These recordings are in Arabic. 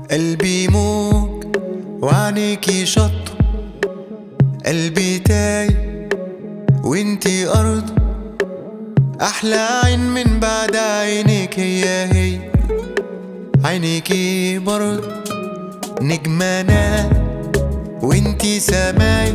قلبي موج وعينيكي شط، قلبي تاي وانتي أرض، أحلى عين من بعد عينيك هي عينيكي برض. نجمنا وانتي سماي،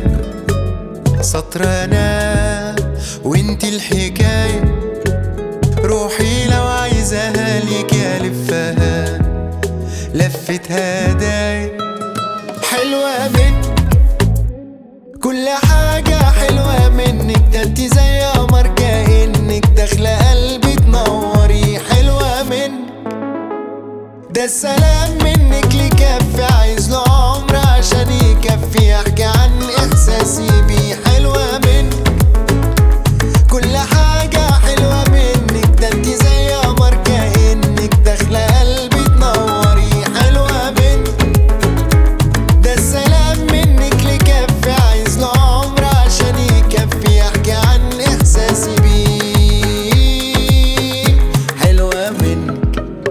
سطرنا وانتي الحكاية، روحي لو عايزاها ليك ألفها لفة هدايا. حلوة منك كل حاجة حلوة منك، ده انتي زي قمر كأنك داخلة قلبي تنوري. حلوة منك ده السلام منك لكفي، عايز له عمر عشان يكفي احكي عن احساسي بيه. حلوة منك كل حاجة حلوة منك، ده انتي زي قمر كأنك داخلة قلبي تنوري. حلوة منك ده السلام منك لكفي، عايز له عمر عشان يكفي احكي عن احساسي بيه. حلوة منك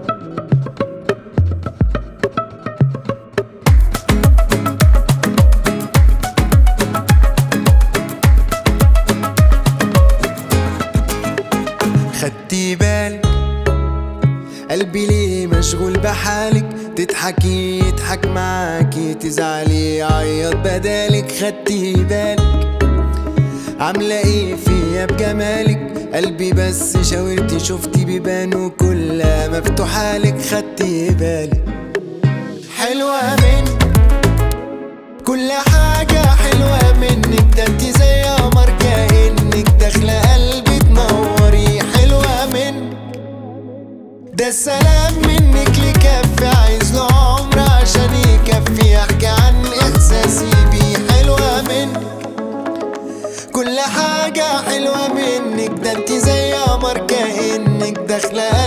خدتي بالك قلبي ليه مشغول بحالك، تضحكي يضحك معاكي، تزعلي يعيط بدالك. خدتي بالك عاملة ايه فيا بجمالك، قلبي بس شاورتي شفتي بيبان وكلها مفتوحالك. خدتي بالك حلوة منك كل حاجة حلوة منك، ده انتي زي قمر كأنك داخلة قلبي تنوري. حلوة منك ده السلام منك لكفي، عايز له عمر عشان يكفي احكي عن احساسي بيه. حلوة منك كل حاجة حلوة منك، ده انتي زي قمر كأنك داخلة